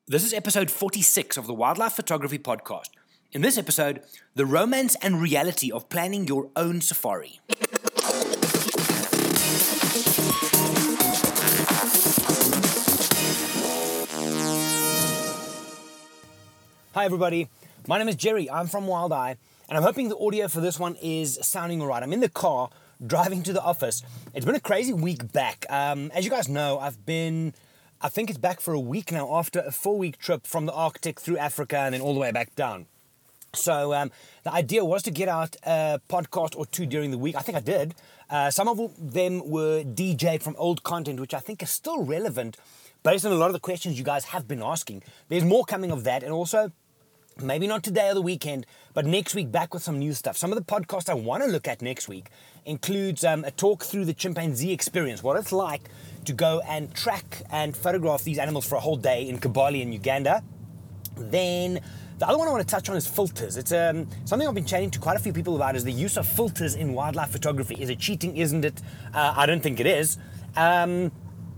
This is episode 46 of the Wildlife Photography Podcast. In this episode, the romance and reality of planning your own safari. Hi everybody, my name is Jerry, I'm from Wild Eye, and I'm hoping the audio for this one is sounding alright. I'm in the car, driving to the office. It's been a crazy week back. As you guys know, I think it's back for a week now after a 4-week trip from the Arctic through Africa and then all the way back down. So the idea was to get out a podcast or two during the week. I think I did. Some of them were DJ'd from old content, which I think is still relevant based on a lot of the questions you guys have been asking. There's more coming of that, and also maybe not today or the weekend, but next week back with some new stuff. Some of the podcasts I want to look at next week includes a talk through the chimpanzee experience, what it's like to go and track and photograph these animals for a whole day in Kibale in Uganda. Then the other one I want to touch on is filters. It's something I've been chatting to quite a few people about, is the use of filters in wildlife photography. Is it cheating? Isn't it? I don't think it is. And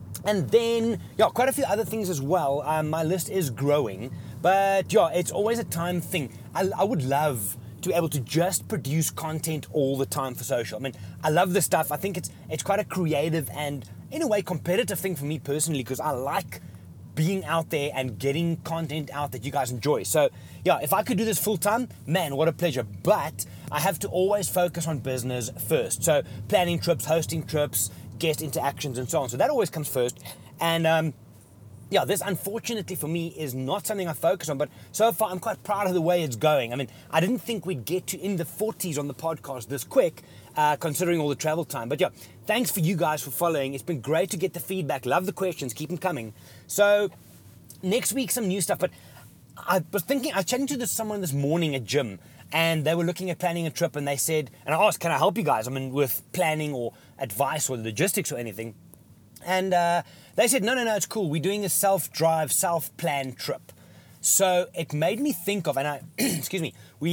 then, quite a few other things as well. My list is growing, but it's always a time thing. I would love to be able to just produce content all the time for social. I mean, I love this stuff. I think it's quite a creative and, in a way, competitive thing for me personally, because I like being out there and getting content out that you guys enjoy. So, if I could do this full time, man, what a pleasure. But I have to always focus on business first. So, planning trips, hosting trips, guest interactions, and so on. So that always comes first. And this unfortunately for me is not something I focus on, but so far I'm quite proud of the way it's going. I mean, I didn't think we'd get to in the 40s on the podcast this quick, considering all the travel time. But thanks for you guys for following. It's been great to get the feedback. Love the questions. Keep them coming. So next week, some new stuff. But I was chatting to someone this morning at gym, and they were looking at planning a trip, and they said, and I asked, can I help you guys? I mean, with planning or advice or logistics or anything. And they said, no, it's cool. We're doing a self-drive, self-planned trip. So it made me think of, it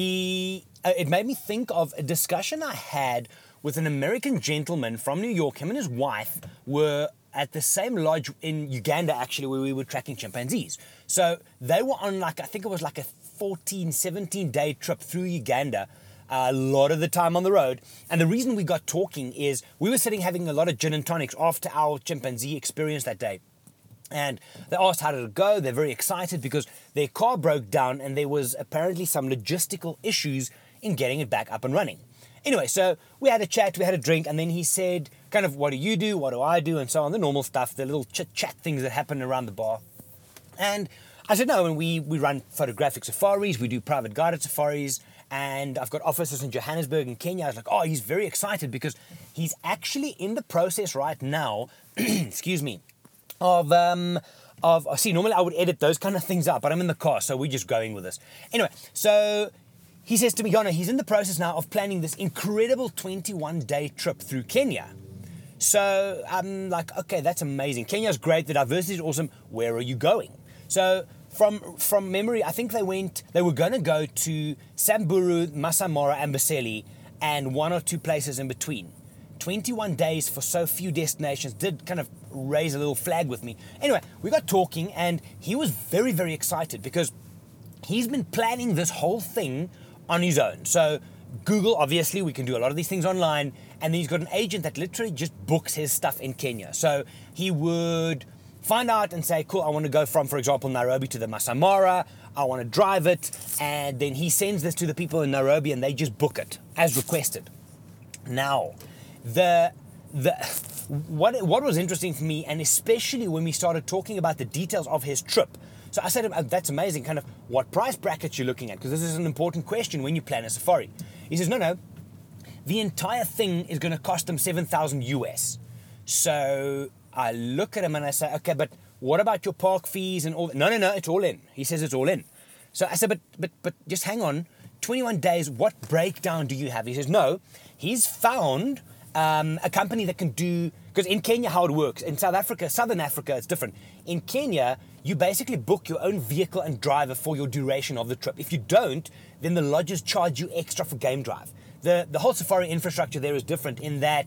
made me think of a discussion I had with an American gentleman from New York. Him and his wife were at the same lodge in Uganda, actually, where we were tracking chimpanzees. So they were on I think it was like a 14, 17-day trip through Uganda, a lot of the time on the road. And the reason we got talking is we were sitting having a lot of gin and tonics after our chimpanzee experience that day. And they asked how did it go. They're very excited because their car broke down and there was apparently some logistical issues in getting it back up and running. Anyway, so we had a chat, we had a drink, and then he said, kind of, what do you do? What do I do? And so on, the normal stuff, the little chit-chat things that happen around the bar. And I said, no, and we run photographic safaris, we do private guided safaris, and I've got offices in Johannesburg and Kenya. I was like, oh, he's very excited because he's actually in the process right now, excuse me, normally I would edit those kind of things up, but I'm in the car, so we're just going with this. Anyway, so he says to me, Yana, he's in the process now of planning this incredible 21-day trip through Kenya. So I'm like, okay, that's amazing. Kenya's great, the diversity is awesome. Where are you going? So from memory, I think they were going to go to Samburu, Masai Mara, and Amboseli, and one or two places in between. 21 days for so few destinations did kind of raise a little flag with me. Anyway, we got talking, and he was very, very excited because he's been planning this whole thing on his own. So Google, obviously, we can do a lot of these things online, and he's got an agent that literally just books his stuff in Kenya. So he would find out and say, cool, I want to go from, for example, Nairobi to the Masai Mara. I want to drive it. And then he sends this to the people in Nairobi and they just book it as requested. Now, what was interesting for me, and especially when we started talking about the details of his trip. So I said to him, that's amazing, kind of what price brackets you're looking at, because this is an important question when you plan a safari. He says, no, the entire thing is going to cost him 7,000 US. So I look at him and I say, okay, but what about your park fees and all that? No, it's all in. He says it's all in. So I said, but just hang on. 21 days, what breakdown do you have? He says, no, he's found a company that can do, because in Kenya, how it works, in Southern Africa, it's different. In Kenya, you basically book your own vehicle and driver for your duration of the trip. If you don't, then the lodges charge you extra for game drive. The whole safari infrastructure there is different in that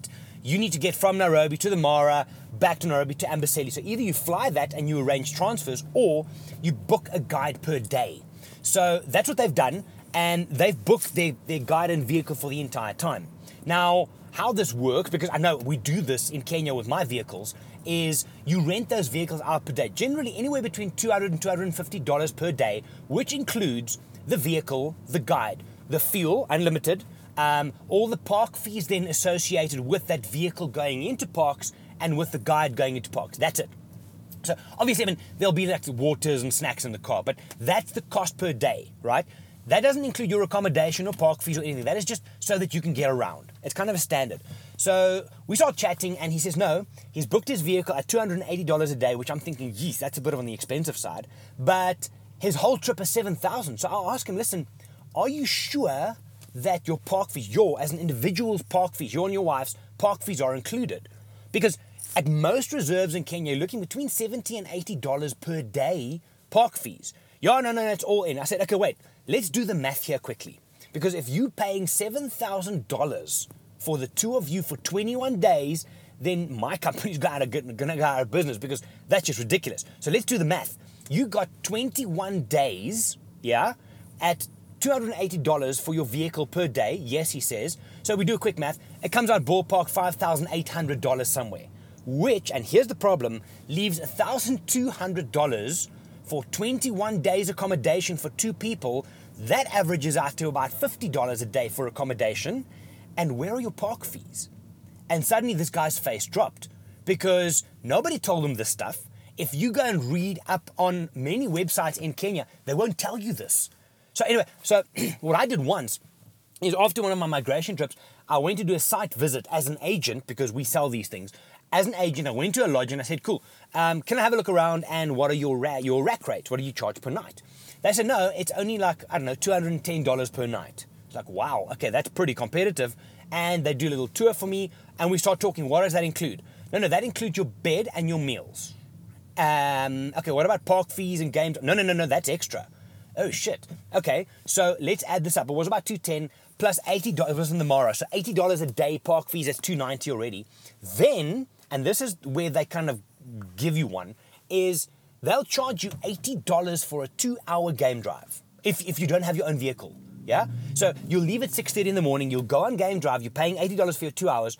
you need to get from Nairobi to the Mara, back to Nairobi to Amboseli. So either you fly that and you arrange transfers, or you book a guide per day. So that's what they've done, and they've booked their guide and vehicle for the entire time. Now, how this works, because I know we do this in Kenya with my vehicles, is you rent those vehicles out per day, generally anywhere between $200 and $250 per day, which includes the vehicle, the guide, the fuel, unlimited, all the park fees then associated with that vehicle going into parks and with the guide going into parks. That's it. So obviously, I mean, there'll be like waters and snacks in the car, but that's the cost per day, right? That doesn't include your accommodation or park fees or anything. That is just so that you can get around. It's kind of a standard. So we start chatting, and he says no, he's booked his vehicle at $280 a day, which I'm thinking, geez, that's a bit on the expensive side. But his whole trip is $7,000. So I'll ask him, listen, are you sure that your park fees, as an individual's park fees, your and your wife's park fees are included? Because at most reserves in Kenya, you're looking between $70 and $80 per day park fees. Yeah, no, it's all in. I said, okay, wait, let's do the math here quickly. Because if you're paying $7,000 for the two of you for 21 days, then my company's gonna go out of business, because that's just ridiculous. So let's do the math. You got 21 days, at $280 for your vehicle per day. Yes, he says. So we do a quick math. It comes out ballpark $5,800 somewhere. Which, and here's the problem, leaves $1,200 for 21 days accommodation for two people. That averages out to about $50 a day for accommodation. And where are your park fees? And suddenly this guy's face dropped, because nobody told him this stuff. If you go and read up on many websites in Kenya, they won't tell you this. So anyway, what I did once is, after one of my migration trips, I went to do a site visit as an agent, because we sell these things. As an agent, I went to a lodge and I said, cool, can I have a look around, and what are your rack rates? What do you charge per night? They said, no, it's only like, I don't know, $210 per night. It's like, wow, okay, that's pretty competitive. And they do a little tour for me, and we start talking, what does that include? No, that includes your bed and your meals. Okay, what about park fees and games? No, that's extra. Oh, shit. Okay, so let's add this up. It was about $210 plus $80. It was in the Mara, so $80 a day park fees, that's $290 already. Then, and this is where they kind of give you one, is they'll charge you $80 for a 2-hour game drive if you don't have your own vehicle. Yeah? So you'll leave at 6:30 in the morning, you'll go on game drive, you're paying $80 for your 2 hours.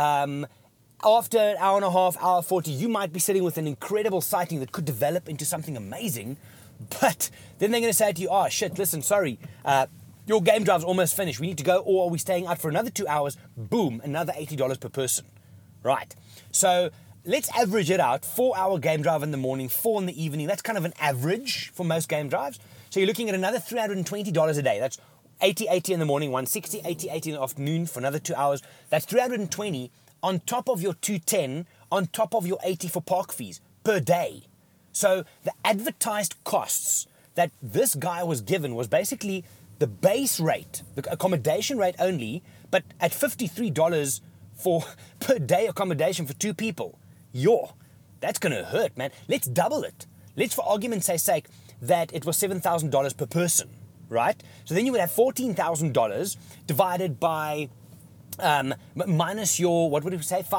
After an hour and a half, hour 40, you might be sitting with an incredible sighting that could develop into something amazing. But then they're going to say to you, oh shit, listen, sorry, your game drive's almost finished, we need to go, or are we staying out for another 2 hours? Boom, another $80 per person. Right. So let's average it out. 4-hour game drive in the morning, 4 in the evening. That's kind of an average for most game drives. So you're looking at another $320 a day. That's 80 in the morning, 160, 80 in the afternoon for another 2 hours. That's 320 on top of your 210, on top of your 80 for park fees per day. So the advertised costs that this guy was given was basically the base rate, the accommodation rate only, but at $53 for per day accommodation for two people. That's going to hurt, man. Let's double it. Let's, for argument's sake, that it was $7,000 per person, right? So then you would have $14,000 divided by minus your, what would we say,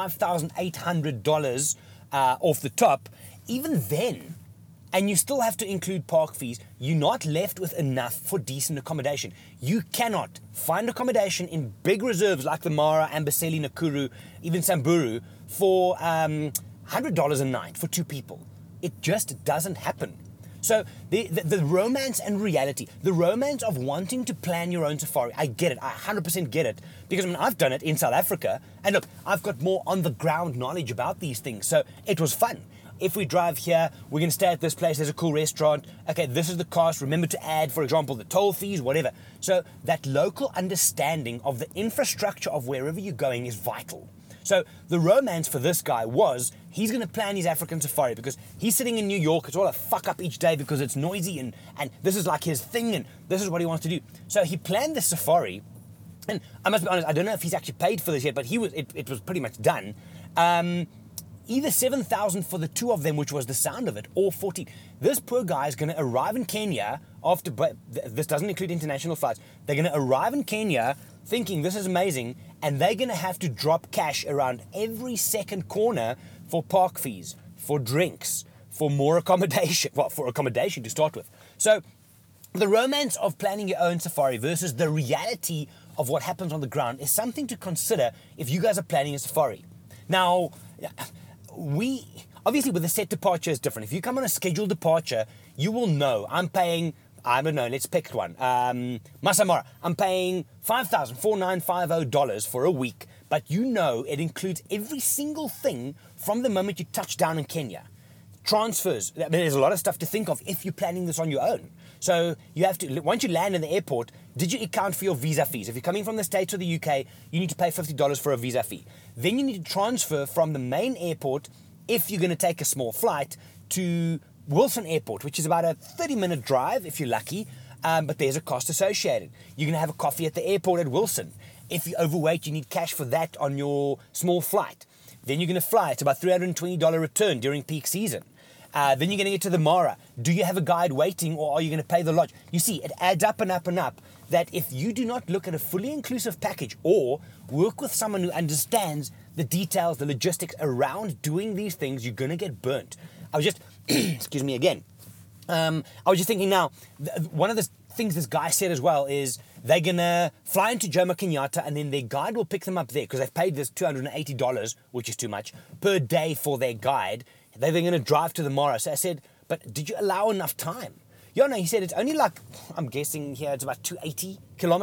$5,800 off the top. Even then, and you still have to include park fees, you're not left with enough for decent accommodation. You cannot find accommodation in big reserves like the Mara, Amboseli, Nakuru, even Samburu for $100 a night for two people. It just doesn't happen. So the romance and reality, the romance of wanting to plan your own safari, I get it, I 100% get it, because I mean, I've done it in South Africa, and look, I've got more on-the-ground knowledge about these things, so it was fun. If we drive here, we're going to stay at this place, there's a cool restaurant, okay, this is the cost, remember to add, for example, the toll fees, whatever. So that local understanding of the infrastructure of wherever you're going is vital. So the romance for this guy was, he's going to plan his African safari because he's sitting in New York, it's all a fuck up each day because it's noisy and this is like his thing and this is what he wants to do. So he planned this safari, and I must be honest, I don't know if he's actually paid for this yet, but it was pretty much done. Either $7,000 for the two of them, which was the sound of it, or $14,000. This poor guy is going to arrive in Kenya after, this doesn't include international flights, they're going to arrive in Kenya thinking this is amazing, and they're going to have to drop cash around every second corner for park fees, for drinks, for more accommodation, well, for accommodation to start with. So the romance of planning your own safari versus the reality of what happens on the ground is something to consider if you guys are planning a safari. Now, obviously with a set departure is different. If you come on a scheduled departure, you will know I'm paying, I don't know, let's pick one. Masai Mara, I'm paying $5,4950 for a week, but you know it includes every single thing from the moment you touch down in Kenya. Transfers, there's a lot of stuff to think of if you're planning this on your own. So you have to, once you land in the airport, did you account for your visa fees? If you're coming from the States or the UK, you need to pay $50 for a visa fee. Then you need to transfer from the main airport, if you're going to take a small flight, to Wilson Airport, which is about a 30-minute drive if you're lucky, but there's a cost associated. You're going to have a coffee at the airport at Wilson. If you're overweight, you need cash for that on your small flight. Then you're going to fly. It's about $320 return during peak season. Then you're going to get to the Mara. Do you have a guide waiting, or are you going to pay the lodge? You see, it adds up and up and up, that if you do not look at a fully inclusive package or work with someone who understands the details, the logistics around doing these things, you're going to get burnt. I was just, excuse me again. I was just thinking now, one of the things this guy said as well is they're going to fly into Jomo Kenyatta and then their guide will pick them up there because they've paid this $280, which is too much, per day for their guide. They're going to drive to the Mara. So I said, but did you allow enough time? Yeah, no, he said it's only like, I'm guessing here it's about 280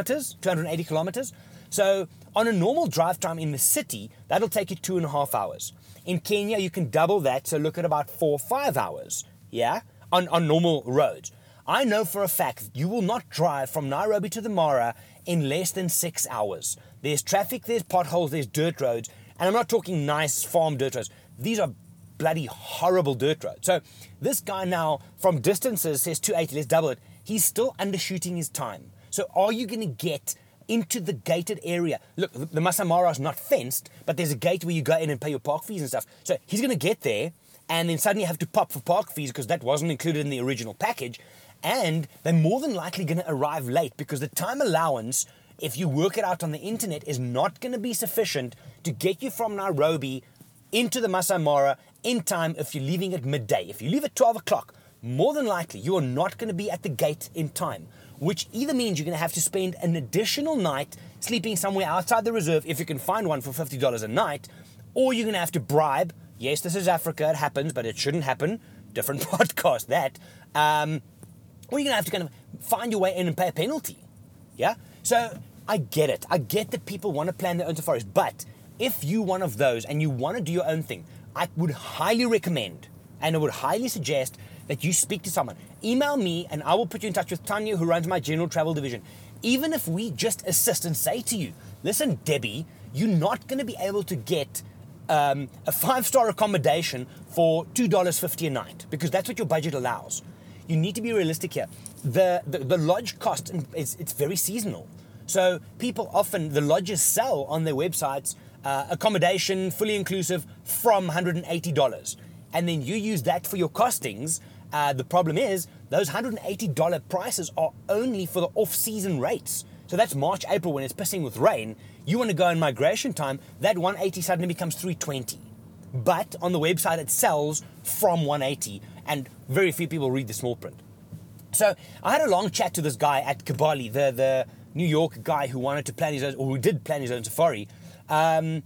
kilometers. So on a normal drive time in the city, that'll take you 2.5 hours. In Kenya, you can double that, so look at about 4 or 5 hours, yeah, on normal roads. I know for a fact you will not drive from Nairobi to the Mara in less than 6 hours. There's traffic, there's potholes, there's dirt roads, and I'm not talking nice farm dirt roads. These are bloody horrible dirt roads. So this guy now, from distances, says 280, let's double it. He's still undershooting his time. So are you going to get into the gated area? Look, the Masai Mara is not fenced, but there's a gate where you go in and pay your park fees and stuff. So he's going to get there and then suddenly have to pop for park fees because that wasn't included in the original package. And they're more than likely going to arrive late because the time allowance, if you work it out on the internet, is not going to be sufficient to get you from Nairobi into the Masai Mara in time if you're leaving at midday. If you leave at 12 o'clock, more than likely you are not going to be at the gate in time, which either means you're going to have to spend an additional night sleeping somewhere outside the reserve if you can find one for $50 a night, or you're going to have to bribe. Yes, this is Africa, it happens, but it shouldn't happen. Different podcast, that. Or you're going to have to kind of find your way in and pay a penalty. Yeah? So I get it. I get that people want to plan their own safaris, but if you're one of those and you want to do your own thing, I would highly recommend and I would highly suggest that you speak to someone. Email me and I will put you in touch with Tanya, who runs my general travel division. Even if we just assist and say to you, listen, Debbie, you're not going to be able to get a 5-star accommodation for $2.50 a night because that's what your budget allows. You need to be realistic here. The lodge cost, it's very seasonal. So people often, the lodges sell on their websites accommodation, fully inclusive, from $180. And then you use that for your costings. The problem is those $180 prices are only for the off-season rates. So that's March, April when it's pissing with rain. You want to go in migration time, that 180 suddenly becomes 320. But on the website it sells from 180 and very few people read the small print. So I had a long chat to this guy at Kibali, the New York guy who wanted to plan his own, or who did plan his own safari. And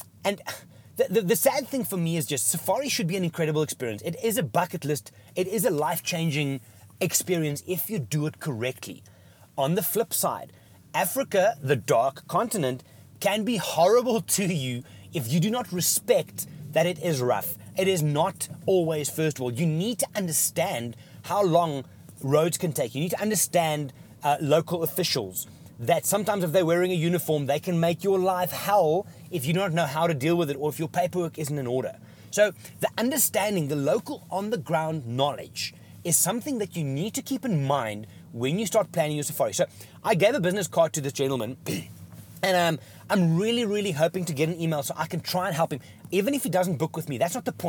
the sad thing for me is just safari should be an incredible experience. It is a bucket list. It is a life-changing experience if you do it correctly. On the flip side, Africa, the dark continent, can be horrible to you if you do not respect that it is rough. It is not always first world. You need to understand how long roads can take. You need to understand local officials, that sometimes if they're wearing a uniform, they can make your life hell if you don't know how to deal with it or if your paperwork isn't in order. So the understanding, the local on-the-ground knowledge is something that you need to keep in mind when you start planning your safari. So I gave a business card to this gentleman and I'm really, really hoping to get an email so I can try and help him. Even if he doesn't book with me, that's not the point.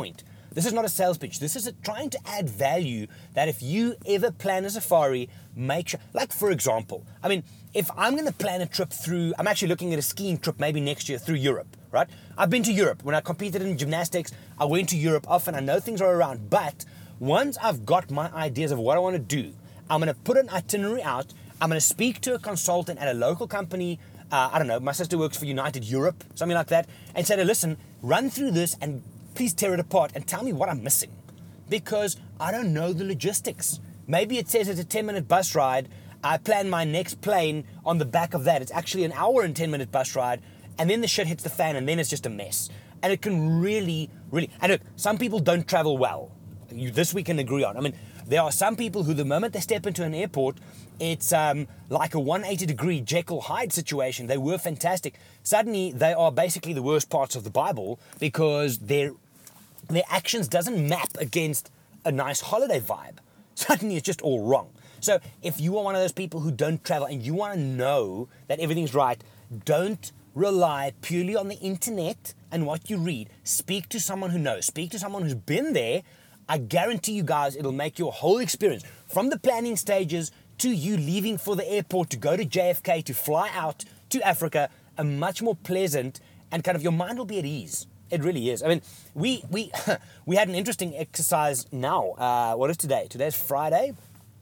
This is not a sales pitch. This is trying to add value that if you ever plan a safari, make sure, like for example, I mean, if I'm going to plan a trip through, I'm actually looking at a skiing trip maybe next year through Europe, right? I've been to Europe. When I competed in gymnastics, I went to Europe often. I know things are around, but once I've got my ideas of what I want to do, I'm going to put an itinerary out. I'm going to speak to a consultant at a local company. I don't know, my sister works for United Europe, something like that, and say, listen, run through this and please tear it apart and tell me what I'm missing, because I don't know the logistics. Maybe it says it's a 10-minute bus ride. I plan my next plane on the back of that. It's actually an hour and 10-minute bus ride, and then the shit hits the fan, and then it's just a mess. And it can really, and look, some people don't travel well. This we can agree on. I mean, there are some people who the moment they step into an airport, it's like a 180-degree Jekyll Hyde situation. They were fantastic. Suddenly, they are basically the worst parts of the Bible because their actions doesn't map against a nice holiday vibe. Suddenly, it's just all wrong. So if you are one of those people who don't travel and you want to know that everything's right, don't rely purely on the internet and what you read. Speak to someone who knows. Speak to someone who's been there. I guarantee you guys it'll make your whole experience, from the planning stages to you leaving for the airport to go to JFK to fly out to Africa, a much more pleasant, and kind of your mind will be at ease. It really is. I mean, we we had an interesting exercise now. What is today? Today's Friday.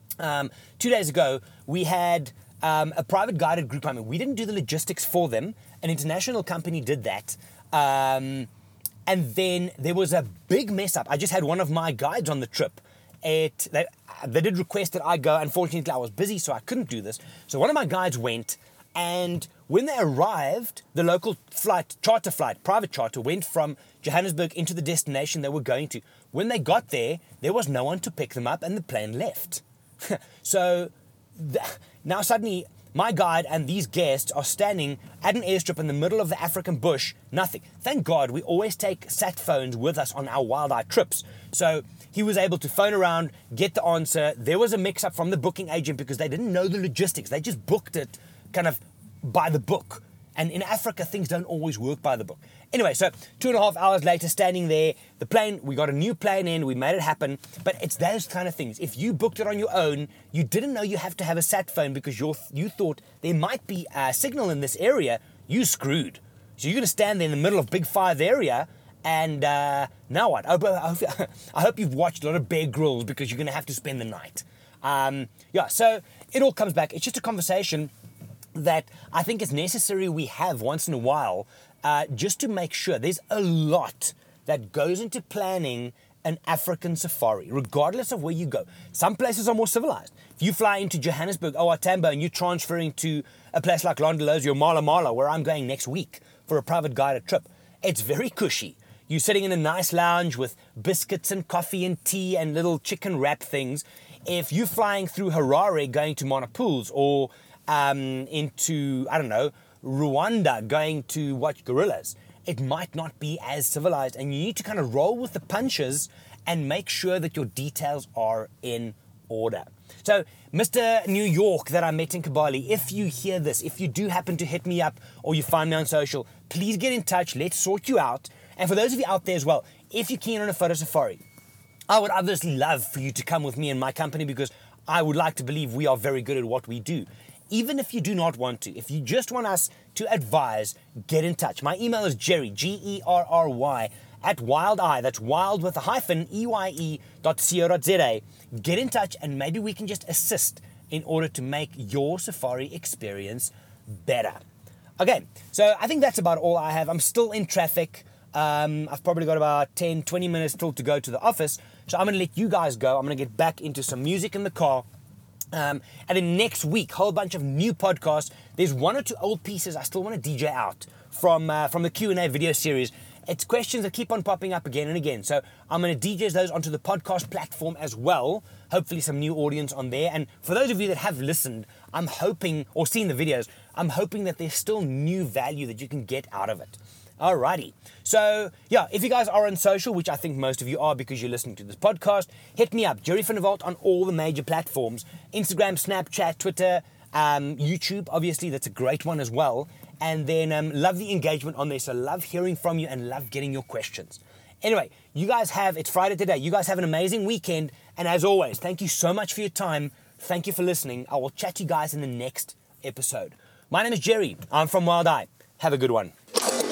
2 days ago, we had a private guided group. I mean, we didn't do the logistics for them. An international company did that. And then there was a big mess up. I just had one of my guides on the trip. They did request that I go. Unfortunately, I was busy, so I couldn't do this. So one of my guides went, and when they arrived, the local private charter, went from Johannesburg into the destination they were going to. When they got there was no one to pick them up, and the plane left. So now suddenly my guide and these guests are standing at an airstrip in the middle of the African bush, nothing. Thank God we always take sat phones with us on our Wild Eye trips. So he was able to phone around, get the answer. There was a mix-up from the booking agent because they didn't know the logistics. They just booked it kind of by the book. And in Africa, things don't always work by the book. Anyway, so 2.5 hours later, standing there, the plane, we got a new plane in, we made it happen. But it's those kind of things. If you booked it on your own, you didn't know you have to have a sat phone because you thought there might be a signal in this area, you screwed. So you're going to stand there in the middle of Big Five area, and now what? I hope you've watched a lot of Bear Grylls because you're going to have to spend the night. So it all comes back. It's just a conversation that I think is necessary we have once in a while, just to make sure. There's a lot that goes into planning an African safari, regardless of where you go. Some places are more civilized. If you fly into Johannesburg, OR Tambo, and you're transferring to a place like Londolozi or Mala Mala, where I'm going next week for a private guided trip, it's very cushy. You're sitting in a nice lounge with biscuits and coffee and tea and little chicken wrap things. If you're flying through Harare going to Monopools, or into, I don't know, Rwanda going to watch gorillas, it might not be as civilized, and you need to kind of roll with the punches and make sure that your details are in order. So, Mr. New York that I met in Kibale, if you hear this, if you do happen to hit me up or you find me on social, please get in touch. Let's sort you out. And for those of you out there as well, if you're keen on a photo safari, I would obviously love for you to come with me and my company, because I would like to believe we are very good at what we do. Even if you do not want to, if you just want us to advise, get in touch. My email is Gerry, Gerry, at Wild Eye. That's wild with a hyphen, EYE.co.za. Get in touch and maybe we can just assist in order to make your safari experience better. Okay, so I think that's about all I have. I'm still in traffic. I've probably got about 10, 20 minutes till to go to the office. So I'm going to let you guys go. I'm going to get back into some music in the car. And then next week, whole bunch of new podcasts. There's one or two old pieces I still want to DJ out from the Q&A video series. It's questions that keep on popping up again and again. So I'm going to DJ those onto the podcast platform as well. Hopefully some new audience on there. And for those of you that have listened, I'm hoping, or seen the videos, I'm hoping that there's still new value that you can get out of it. Alrighty. So, yeah, if you guys are on social, which I think most of you are because you're listening to this podcast, hit me up, Gerry van der Walt, on all the major platforms. Instagram, Snapchat, Twitter, YouTube, obviously, that's a great one as well. And then love the engagement on there, so love hearing from you and love getting your questions. Anyway, it's Friday today. You guys have an amazing weekend. And as always, thank you so much for your time. Thank you for listening. I will chat to you guys in the next episode. My name is Jerry. I'm from Wild Eye. Have a good one.